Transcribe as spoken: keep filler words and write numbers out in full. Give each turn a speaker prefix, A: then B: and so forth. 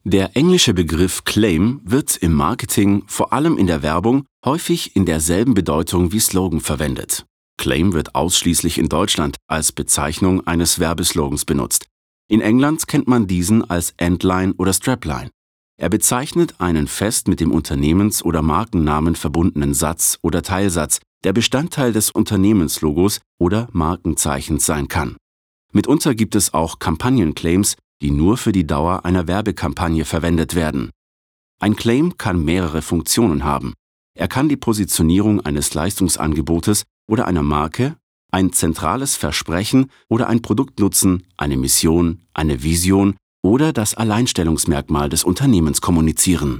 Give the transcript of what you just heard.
A: Der englische Begriff Claim wird im Marketing, vor allem in der Werbung, häufig in derselben Bedeutung wie Slogan verwendet. Claim wird ausschließlich in Deutschland als Bezeichnung eines Werbeslogans benutzt. In England kennt man diesen als Endline oder Strapline. Er bezeichnet einen fest mit dem Unternehmens- oder Markennamen verbundenen Satz oder Teilsatz, der Bestandteil des Unternehmenslogos oder Markenzeichens sein kann. Mitunter gibt es auch Kampagnenclaims, die nur für die Dauer einer Werbekampagne verwendet werden. Ein Claim kann mehrere Funktionen haben. Er kann die Positionierung eines Leistungsangebotes oder einer Marke, ein zentrales Versprechen oder ein Produktnutzen, eine Mission, eine Vision oder das Alleinstellungsmerkmal des Unternehmens kommunizieren.